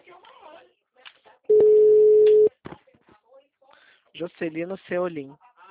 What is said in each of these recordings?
Jocelino Seolim.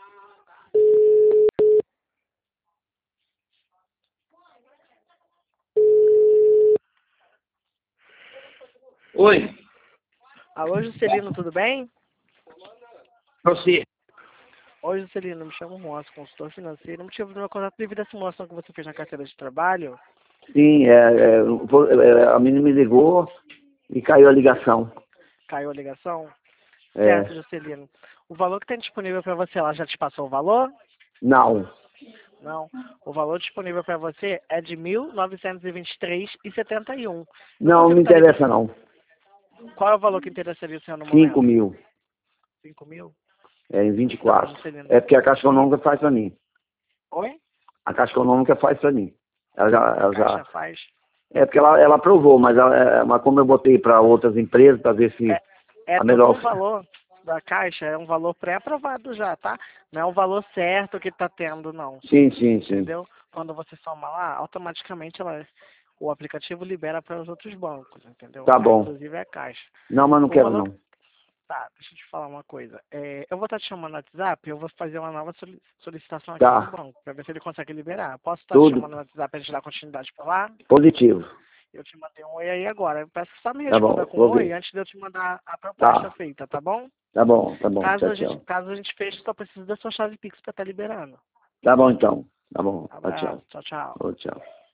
Oi, Alô, Juscelino, tudo bem? você. Oi, Juscelino, me chamo Moço, consultor financeiro. O motivo do meu contato devido à simulação que você fez na carteira de trabalho. Sim, a menina me ligou e caiu a ligação. Caiu a ligação? É, Certo, Juscelino. O valor que tem disponível para você, ela já te passou o valor? não, Não. O valor disponível para você é de R$ 1.923,71. Eu não consigo me estar ligando. interessa não. Qual é o valor que interessaria o senhor no 5 momento? mil, 5.000? em Tá, 24. Juscelino. É porque a Caixa Econômica faz pra mim. Oi? A Caixa Econômica faz pra mim. Ela já, A ela Caixa já... faz. É porque ela aprovou, mas como eu botei para outras empresas para ver se É a todo melhor... um valor da Caixa, é um valor pré-aprovado já, tá? Não é o valor certo que tá tendo, não. Sim, sim, sim. Entendeu? Quando você soma lá, automaticamente o aplicativo libera para os outros bancos, entendeu? Tá bom. Inclusive a Caixa. Não, mas não O quero valor. não. Tá, deixa eu te falar uma coisa. Eu vou estar te chamando no WhatsApp, eu vou fazer uma nova solicitação aqui pro Tá, banco, para ver se ele consegue liberar. Posso estar te tudo chamando no WhatsApp para gente dar continuidade por lá? positivo. Eu te mandei um oi aí agora. Eu peço que só me Tá responda bom, com vou oi ver. antes de eu te mandar a proposta Tá, feita, tá bom? tá bom, tá bom. Caso Tchau, a gente, tchau. caso a gente feche, só preciso da sua chave Pix para estar liberando. Tá bom então. Tá bom. Tchau, tchau. Abraço, tchau, tchau. Ô, tchau.